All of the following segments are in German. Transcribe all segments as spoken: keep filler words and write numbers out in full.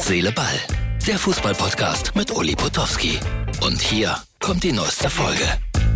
Herz, Seele, Ball. Der Fußball-Podcast mit Uli Potowski. Und hier kommt die neueste Folge.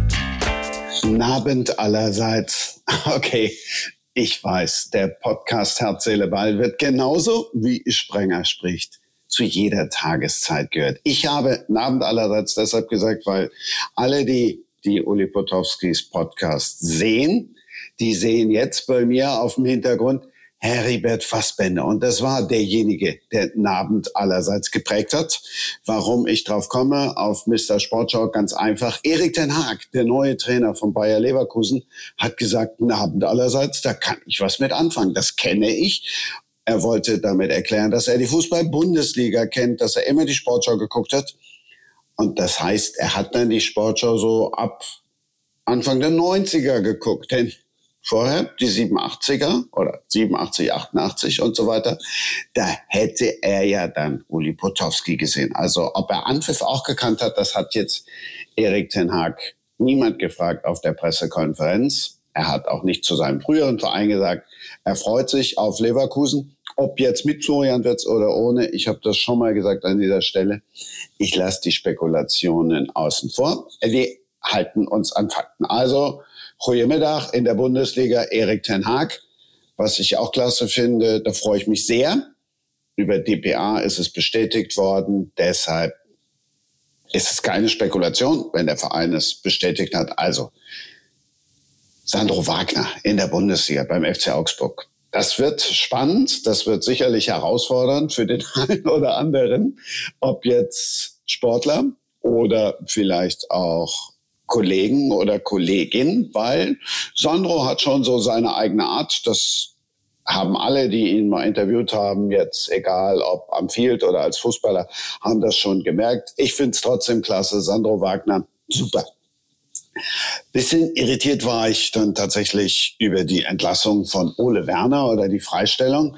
Guten Abend allerseits. Okay, ich weiß, der Podcast Herz, Seele, Ball wird genauso, wie Sprenger spricht, zu jeder Tageszeit gehört. Ich habe guten Abend allerseits deshalb gesagt, weil alle, die die Uli Potowskis Podcast sehen, die sehen jetzt bei mir auf dem Hintergrund Heribert Fassbender. Und das war derjenige, der den Abend allerseits geprägt hat. Warum ich drauf komme, auf Mister Sportschau, ganz einfach. Erik ten Hag, der neue Trainer von Bayer Leverkusen, hat gesagt, guten Abend allerseits, da kann ich was mit anfangen. Das kenne ich. Er wollte damit erklären, dass er die Fußball-Bundesliga kennt, dass er immer die Sportschau geguckt hat. Und das heißt, er hat dann die Sportschau so ab Anfang der neunziger geguckt. Denn vorher, die siebenundachtziger oder siebenundachtzig, achtundachtzig und so weiter, da hätte er ja dann Uli Potowski gesehen. Also ob er Anpfiff auch gekannt hat, das hat jetzt Erik ten Hag niemand gefragt auf der Pressekonferenz. Er hat auch nicht zu seinem früheren Verein gesagt, er freut sich auf Leverkusen. Ob jetzt mit Florian Wirtz oder ohne, ich habe das schon mal gesagt an dieser Stelle. Ich lasse die Spekulationen außen vor. Wir halten uns an Fakten. Also, Goedemiddag in der Bundesliga, Erik ten Hag. Was ich auch klasse finde, da freue ich mich sehr. Über D P A ist es bestätigt worden. Deshalb ist es keine Spekulation, wenn der Verein es bestätigt hat. Also, Sandro Wagner in der Bundesliga beim F C Augsburg. Das wird spannend, das wird sicherlich herausfordernd für den einen oder anderen, ob jetzt Sportler oder vielleicht auch Kollegen oder Kollegin, weil Sandro hat schon so seine eigene Art. Das haben alle, die ihn mal interviewt haben, jetzt egal ob am Field oder als Fußballer, haben das schon gemerkt. Ich finde es trotzdem klasse, Sandro Wagner, super. Bisschen irritiert war ich dann tatsächlich über die Entlassung von Ole Werner oder die Freistellung.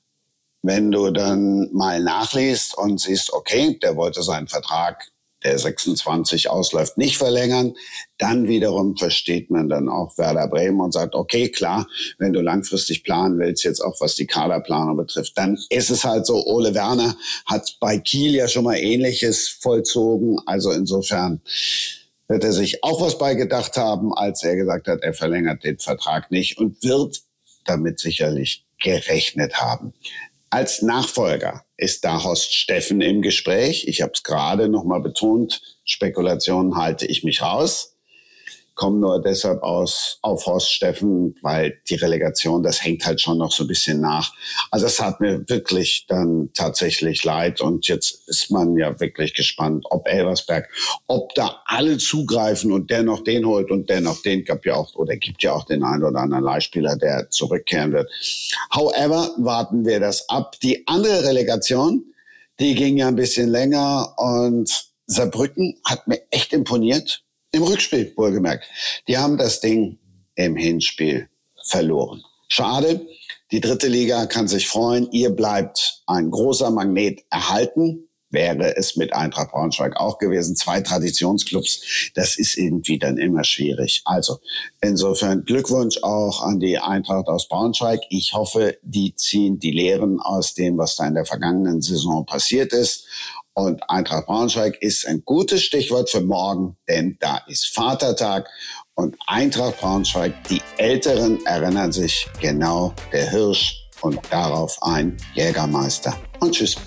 Wenn du dann mal nachliest und siehst, okay, der wollte seinen Vertrag, der sechsundzwanzig ausläuft, nicht verlängern, dann wiederum versteht man dann auch Werder Bremen und sagt, okay, klar, wenn du langfristig planen willst, jetzt auch was die Kaderplanung betrifft, dann ist es halt so, Ole Werner hat bei Kiel ja schon mal Ähnliches vollzogen, also insofern wird er sich auch was beigedacht haben, als er gesagt hat, er verlängert den Vertrag nicht und wird damit sicherlich gerechnet haben. Als Nachfolger ist da Horst Steffen im Gespräch. Ich habe es gerade noch mal betont, Spekulationen halte ich mich raus. Komme nur deshalb aus auf Horst Steffen, weil die Relegation, das hängt halt schon noch so ein bisschen nach. Also es hat mir wirklich dann tatsächlich leid und jetzt ist man ja wirklich gespannt, ob Elversberg, ob da alle zugreifen und der noch den holt und der noch den gab ja auch oder gibt ja auch den einen oder anderen Leihspieler, der zurückkehren wird. However, warten wir das ab. Die andere Relegation, die ging ja ein bisschen länger und Saarbrücken hat mir echt imponiert. Im Rückspiel, wohlgemerkt. Die haben das Ding im Hinspiel verloren. Schade, die dritte Liga kann sich freuen. Ihr bleibt ein großer Magnet erhalten. Wäre es mit Eintracht Braunschweig auch gewesen. Zwei Traditionsclubs, das ist irgendwie dann immer schwierig. Also insofern Glückwunsch auch an die Eintracht aus Braunschweig. Ich hoffe, die ziehen die Lehren aus dem, was da in der vergangenen Saison passiert ist. Und Eintracht Braunschweig ist ein gutes Stichwort für morgen, denn da ist Vatertag. Und Eintracht Braunschweig, die Älteren erinnern sich genau, der Hirsch und darauf ein Jägermeister. Und tschüss.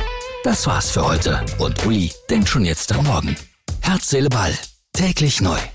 Das war's für heute. Und Uli denkt schon jetzt am Morgen. Herz, Seele, Ball. Täglich neu.